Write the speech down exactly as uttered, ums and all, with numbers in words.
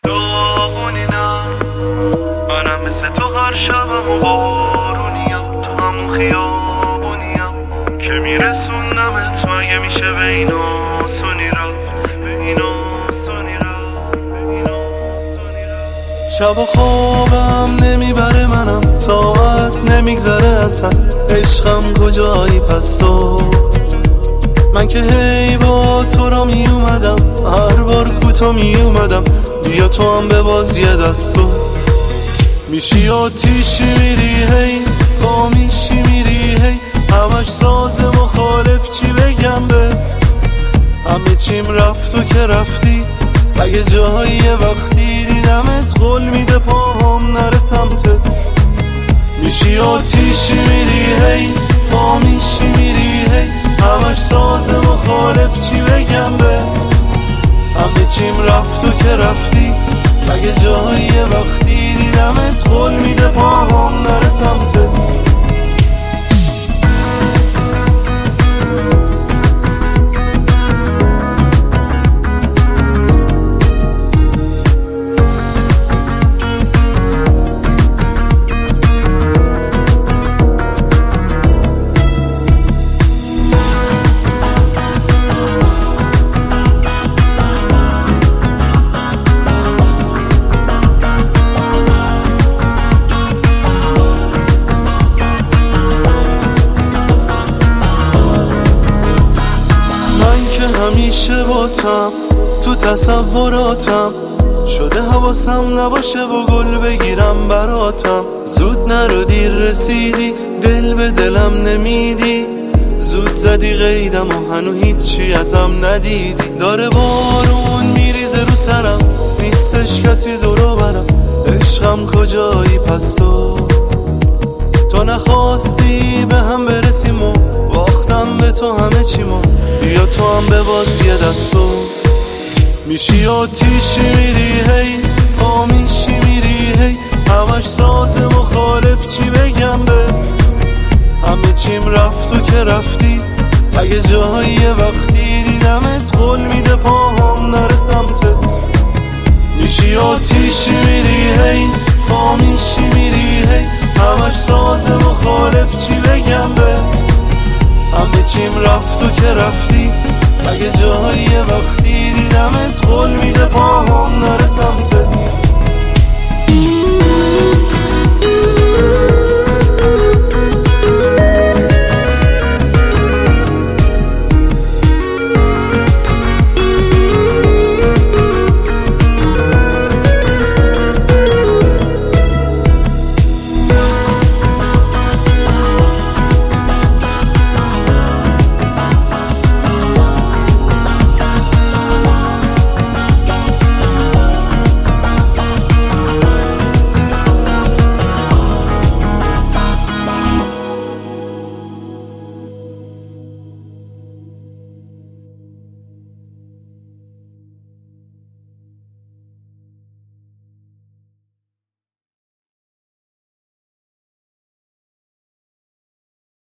داغونی نه، منم مثل تو هر شبم و بارونیم، تو همون خیابونیم که میرسونمت. مگه میشه بین آسونی رفت، بین آسونی رفت، بین آسونی رفت. شب و خوابم نمیبره، منم طاقت نمیگذره اصلا. عشقم کجایی پس تو؟ من که هی با تو را می اومدم، هر بار کوتا می اومدم. بیا تو هم به بازی دستو میشی آتیشی میری هی، پا میشی میری هی. همش ساز مخالف، چی بگم بهت؟ همه چیم رفت و که رفتی. اگه جایی وقتی دیدمت قول میده پاهم نره سمتت. میشی آتیشی میری هی، پا میشی میری هی. همش ساز مخالف، چی بگم بهت؟ همه چیم رفت و که رفتی. اگه جایی وقتی دیدمت قول میده پاهم نره سمتت. همیشه باتم تو تصوراتم، شده حواسم نباشه و گل بگیرم براتم. زود نرو دیر رسیدی، دل به دلم نمیدی. زود زدی قیدم و هنو هیچی ازم ندیدی. داره بارون میریزه رو سرم، نیستش کسی دورو برم. عشقم کجایی پس تو؟ تو نخواستی به هم برسیم و باختم به تو همه چیمو. بیا تو هم به بازی دستو میشی آتیشی میری هی، پا میشی میری هی. همش ساز مخالف، چی بگم بهت؟ همه چیم رفت و که رفتی. اگه جایی وقتی دیدمت قول میده پاهم نره سمتت. میشی آتیشی میری هی، پا میشی میری هی. همش ساز مخالف، چی بگم بهت؟ همه چیم رفت و که رفتی. اگه جایی وقتی دیدمت قول میده پاهم نره سمتت.